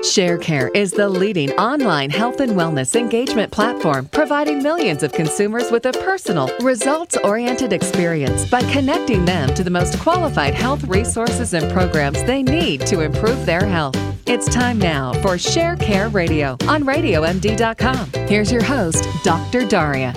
ShareCare is the leading online health and wellness engagement platform, providing millions of consumers with a personal, results-oriented experience by connecting them to the most qualified health resources and programs they need to improve their health. It's time now for ShareCare Radio on RadioMD.com. Here's your host, Dr. Daria.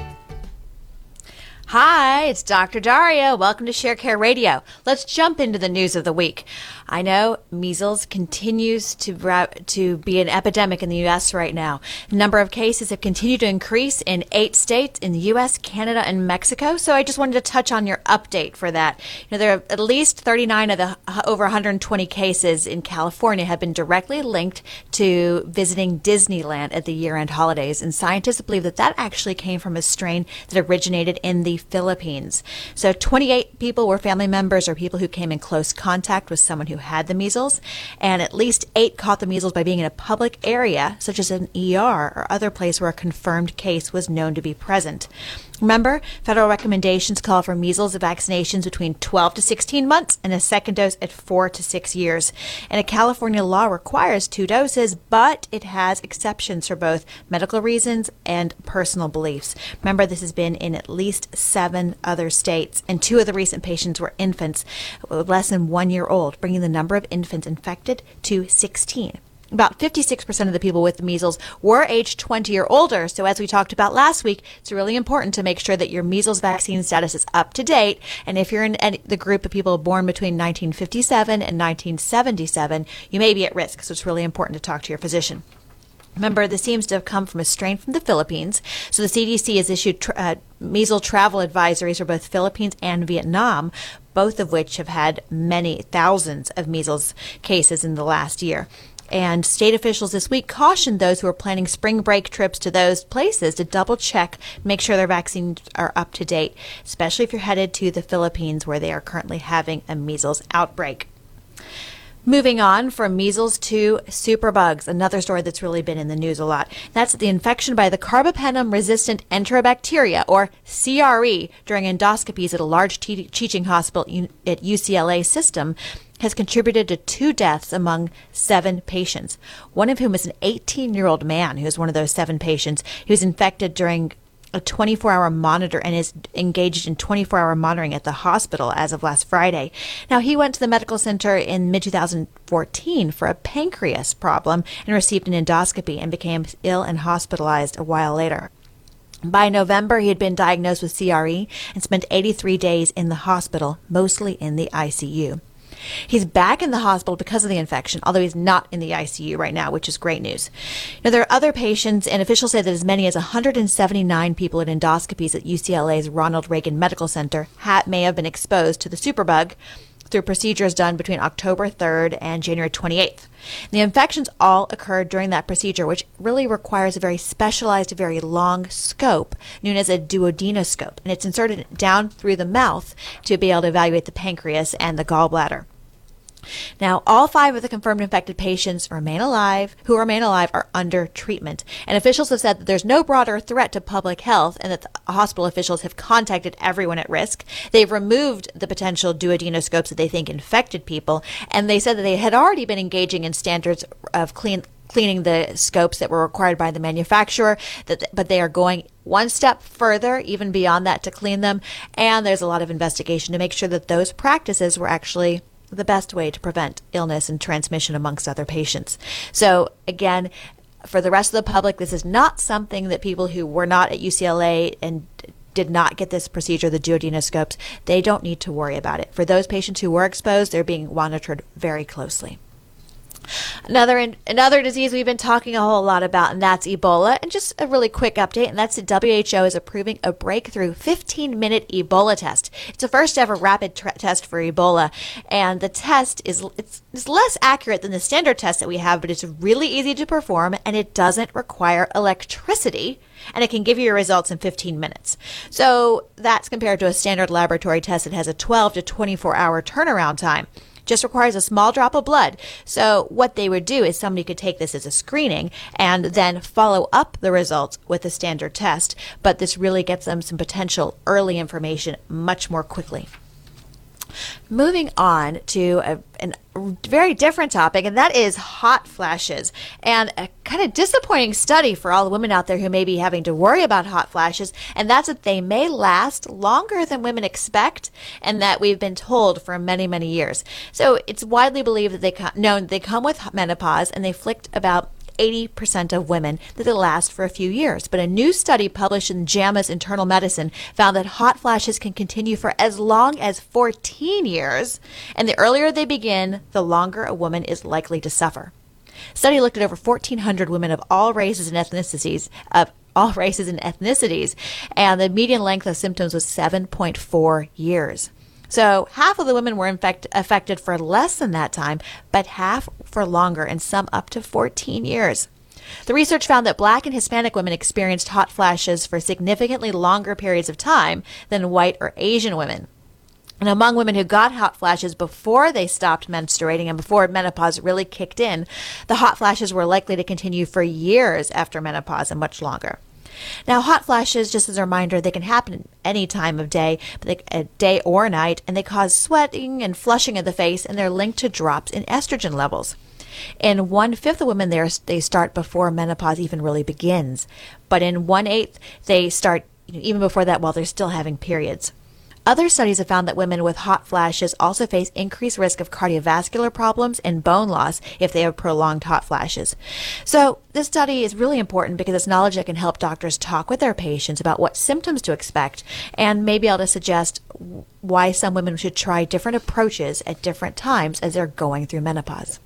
Hi, it's Dr. Daria. Welcome to ShareCare Radio. Let's jump into the news of the week. I know measles continues to be an epidemic in the U.S. right now. The number of cases have continued to increase in 8 states in the U.S., Canada, and Mexico. So I just wanted to touch on your update for that. There are at least 39 of the over 120 cases in California have been directly linked to visiting Disneyland at the year-end holidays. And scientists believe that that actually came from a strain that originated in the Philippines. So 28 people were family members or people who came in close contact with someone who had the measles, and at least 8 caught the measles by being in a public area, such as an ER or other place where a confirmed case was known to be present. Remember, federal recommendations call for measles vaccinations between 12 to 16 months and a second dose at 4 to 6 years. And a California law requires 2 doses, but it has exceptions for both medical reasons and personal beliefs. Remember, this has been in at least 7 other states, and 2 of the recent patients were infants less than 1 year old, bringing the number of infants infected to 16. About 56% of the people with the measles were age 20 or older. So as we talked about last week, it's really important to make sure that your measles vaccine status is up to date. And if you're in the group of people born between 1957 and 1977, you may be at risk. So it's really important to talk to your physician. Remember, this seems to have come from a strain from the Philippines. So the CDC has issued measles travel advisories for both Philippines and Vietnam, both of which have had many thousands of measles cases in the last year. And state officials this week cautioned those who are planning spring break trips to those places to double check, make sure their vaccines are up to date, especially if you're headed to the Philippines where they are currently having a measles outbreak. Moving on from measles to superbugs, another story that's really been in the news a lot. That's the infection by the carbapenem-resistant enterobacteria, or CRE, during endoscopies at a large teaching hospital at UCLA system has contributed to 2 deaths among 7 patients, one of whom is an 18-year-old man who is one of those 7 patients who was infected during a 24-hour monitor and is engaged in 24-hour monitoring at the hospital as of last Friday. Now, he went to the medical center in mid-2014 for a pancreas problem and received an endoscopy and became ill and hospitalized a while later. By November, he had been diagnosed with CRE and spent 83 days in the hospital, mostly in the ICU. He's back in the hospital because of the infection, although he's not in the ICU right now, which is great news. Now, there are other patients, and officials say that as many as 179 people at endoscopies at UCLA's Ronald Reagan Medical Center may have been exposed to the superbug through procedures done between October 3rd and January 28th. The infections all occurred during that procedure, which really requires a very specialized, very long scope known as a duodenoscope, and it's inserted down through the mouth to be able to evaluate the pancreas and the gallbladder. Now, all 5 of the confirmed infected patients who remain alive are under treatment. And officials have said that there's no broader threat to public health and that the hospital officials have contacted everyone at risk. They've removed the potential duodenoscopes that they think infected people. And they said that they had already been engaging in standards of cleaning the scopes that were required by the manufacturer, but they are going one step further, even beyond that, to clean them. And there's a lot of investigation to make sure that those practices were actually the best way to prevent illness and transmission amongst other patients. So again, for the rest of the public, this is not something that people who were not at UCLA and did not get this procedure, the duodenoscopes, they don't need to worry about it. For those patients who were exposed, they're being monitored very closely. Another disease we've been talking a whole lot about, and that's Ebola. And just a really quick update, and that's the WHO is approving a breakthrough 15-minute Ebola test. It's the first ever rapid test for Ebola, and the test is less accurate than the standard test that we have, but it's really easy to perform, and it doesn't require electricity, and it can give you your results in 15 minutes. So that's compared to a standard laboratory test that has a 12 to 24-hour turnaround time. Just requires a small drop of blood. So what they would do is somebody could take this as a screening and then follow up the results with a standard test. But this really gets them some potential early information much more quickly. Moving on to a very different topic, and that is hot flashes. And a kind of disappointing study for all the women out there who may be having to worry about hot flashes, and that's that they may last longer than women expect, and that we've been told for many, many years. So it's widely believed that they come with menopause, and they afflict about 80% of women that they last for a few years. But a new study published in JAMA's Internal Medicine found that hot flashes can continue for as long as 14 years, and the earlier they begin, the longer a woman is likely to suffer. The study looked at over 1,400 women of all races and ethnicities, and the median length of symptoms was 7.4 years. So half of the women were affected for less than that time, but half for longer, and some up to 14 years. The research found that Black and Hispanic women experienced hot flashes for significantly longer periods of time than white or Asian women. And among women who got hot flashes before they stopped menstruating and before menopause really kicked in, the hot flashes were likely to continue for years after menopause and much longer. Now, hot flashes, just as a reminder, they can happen any time of day, day or night, and they cause sweating and flushing of the face, and they're linked to drops in estrogen levels. In 1/5 of women, they start before menopause even really begins, but in 1/8, they start even before that while they're still having periods. Other studies have found that women with hot flashes also face increased risk of cardiovascular problems and bone loss if they have prolonged hot flashes. So this study is really important because it's knowledge that can help doctors talk with their patients about what symptoms to expect, and may be able to suggest why some women should try different approaches at different times as they're going through menopause.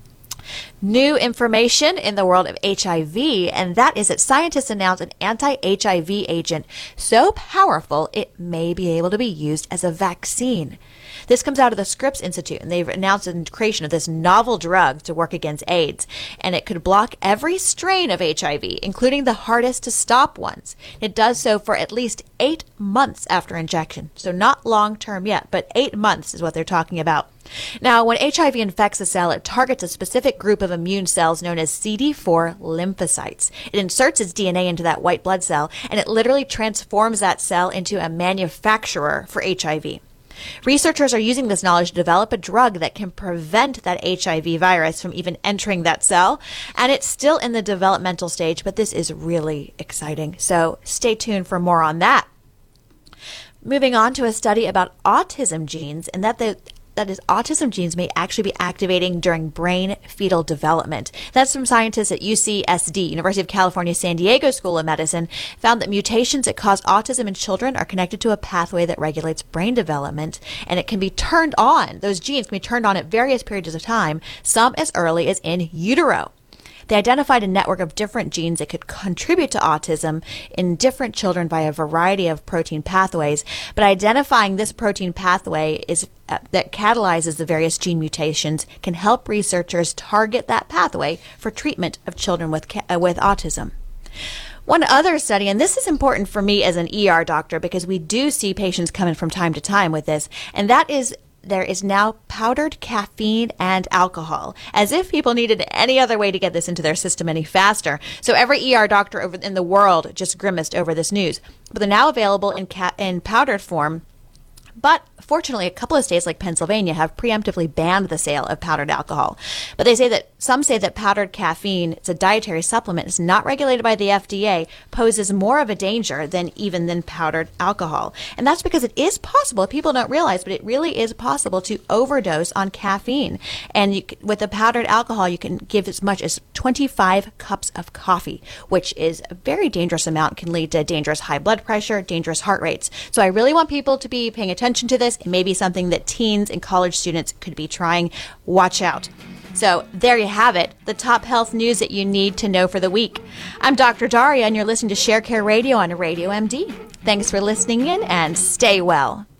New information in the world of HIV, and that is that scientists announced an anti-HIV agent so powerful it may be able to be used as a vaccine. This comes out of the Scripps Institute, and they've announced the creation of this novel drug to work against AIDS, and it could block every strain of HIV, including the hardest to stop ones. It does so for at least 8 months after injection, so not long-term yet, but 8 months is what they're talking about. Now, when HIV infects a cell, it targets a specific group of immune cells known as CD4 lymphocytes. It inserts its DNA into that white blood cell, and it literally transforms that cell into a manufacturer for HIV. Researchers are using this knowledge to develop a drug that can prevent that HIV virus from even entering that cell, and it's still in the developmental stage, but this is really exciting. So stay tuned for more on that. Moving on to a study about autism genes, and that is, autism genes may actually be activating during brain fetal development. That's from scientists at UCSD, University of California, San Diego School of Medicine, found that mutations that cause autism in children are connected to a pathway that regulates brain development, and it can be turned on. Those genes can be turned on at various periods of time, some as early as in utero. They identified a network of different genes that could contribute to autism in different children by a variety of protein pathways, but identifying this protein pathway that catalyzes the various gene mutations can help researchers target that pathway for treatment of children with autism. One other study, and this is important for me as an ER doctor because we do see patients coming from time to time with this, and that is there is now powdered caffeine and alcohol, as if people needed any other way to get this into their system any faster. So every ER doctor in the world just grimaced over this news. But they're now available in powdered form. But fortunately, a couple of states like Pennsylvania have preemptively banned the sale of powdered alcohol. But some say that powdered caffeine, it's a dietary supplement, it's not regulated by the FDA, poses more of a danger than powdered alcohol. And that's because it is possible, people don't realize, but it really is possible to overdose on caffeine. And with the powdered alcohol, you can give as much as 25 cups of coffee, which is a very dangerous amount, can lead to dangerous high blood pressure, dangerous heart rates. So I really want people to be paying attention to this. It may be something that teens and college students could be trying. Watch out. So there you have it, the top health news that you need to know for the week. I'm Dr. Daria, and you're listening to ShareCare Radio on Radio MD. Thanks for listening in, and stay well.